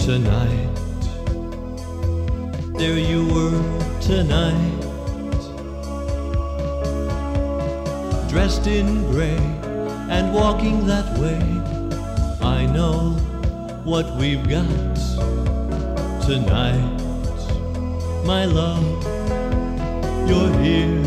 Tonight, there you were tonight, dressed in gray and walking that way. I know what we've got tonight, my love, you're here.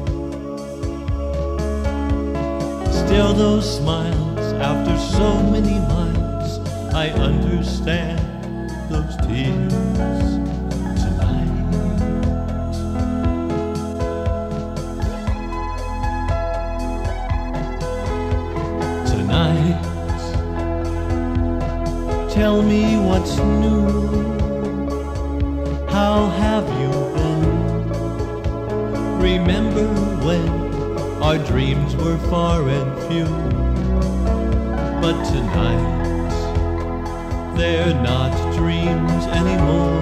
Still those smiles after so many miles, I understand those tears tonight. Tonight, tell me what's new. How have you been? Remember when our dreams were far and few? But tonight, they're not dreams anymore.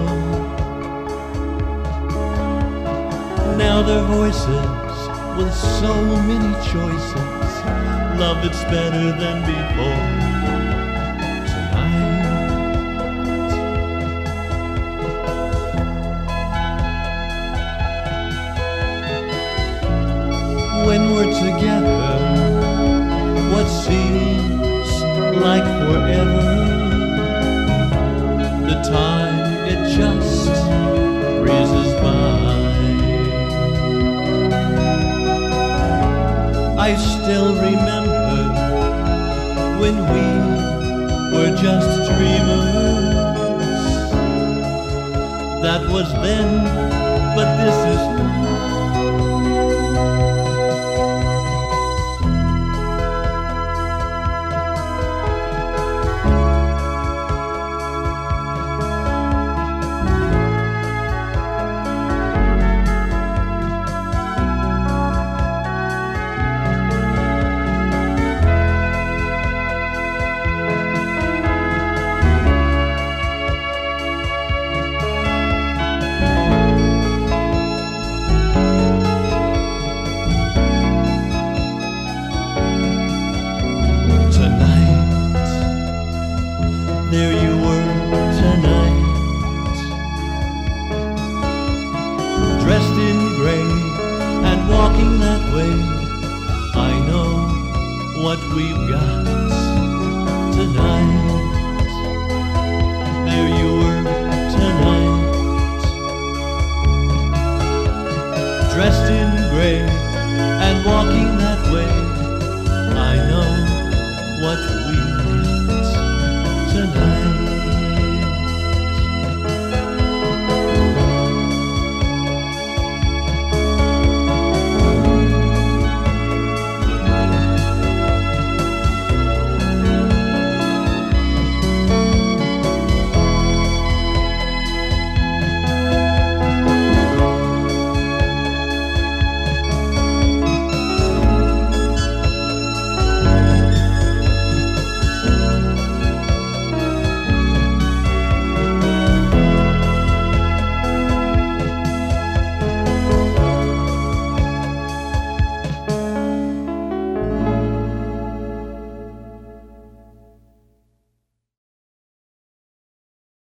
Now they're voices with so many choices, love that's better than before. Tonight, when we're together, what seems like forever, the time, it just breezes by. I still remember when we were just dreamers. That was then, but this is now. There you were tonight, dressed in gray and walking that way. I know what we've got tonight. There you were tonight, dressed in gray and walking that way. I know what